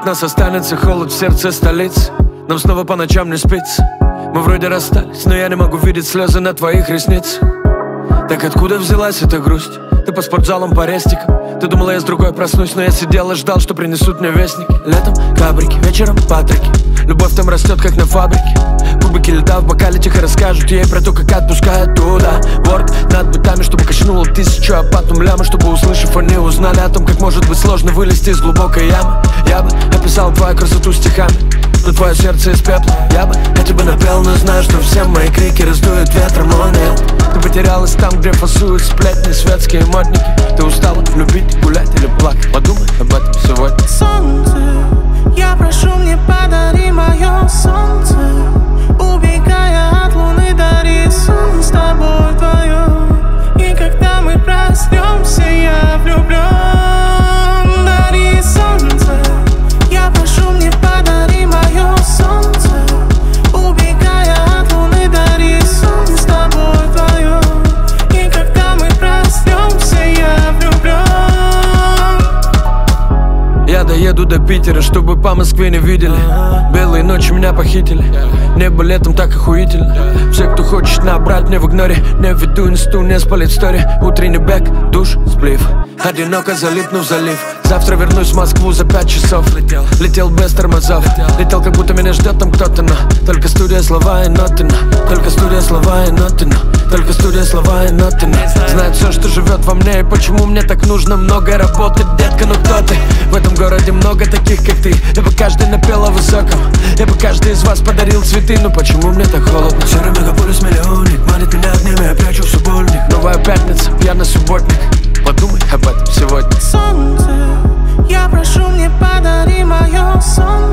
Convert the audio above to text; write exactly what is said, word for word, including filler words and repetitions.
от нас останется холод в сердце столицы. Нам снова по ночам не спится. Мы вроде расстались, но я не могу видеть слезы на твоих ресницах. Так откуда взялась эта грусть? Ты по спортзалам, по рестикам. Ты думала, я с другой проснусь, но я сидел и ждал, что принесут мне вестники. Летом кабрики, вечером патрики. Любовь там растет, как на фабрике. Кубики льда в бокале тихо расскажут ей про то, как отпускают туда. Ворк над бытами, чтобы качнуло тысячу, а потом лямы, чтобы, услышав, они узнали о том, как может быть сложно вылезти из глубокой ямы. Я бы описал твою красоту стихами, но твое сердце из пепла. Я бы я тебе напел, но знаю, что все мои крики раздуют ветром, он нет. Ты потерялась там, где фасуют сплетни, светские модники. Ты устала любить, гулять или плакать? Подумай об этом сегодня. Солнце, я прошу, мне подари мое солнце. Убегая от луны, дари сон с тобой вдвоем. И когда мы проснемся, я влюблен. Дари солнце, я прошу, мне подари мое солнце. Убегая от луны, дари сон с тобой вдвоем. И когда мы проснемся, я влюблен. Я доеду до Питера, чтобы по Москве не видели. Белые ночи меня похитили. Небо летом так охуительно. Все, кто хочет набрать мне в игноре, не веду инсту, не спалит стори. Утренний бег, душ, сплив. Одиноко залипну в залив. Завтра вернусь в Москву за пять часов. Летел, летел без тормозов. Летел, как будто меня ждет там кто-то, но только студия, слова и ноты, но только студия, слова и ноты, но только студия, слова и ноты, но знает все, что живет во мне, и почему мне так нужно много работать. Детка, ну кто ты? В этом городе много таких, как ты. Я бы каждый напел о высоком. Я бы каждый из вас подарил цветы. Но почему мне так холодно? Серый мегаполис миллионник манит меня огнями, я прячу в субботник. Новая пятница, пьяный субботник. Подумай об этом сегодня. Солнце, я прошу, мне подари мое солнце.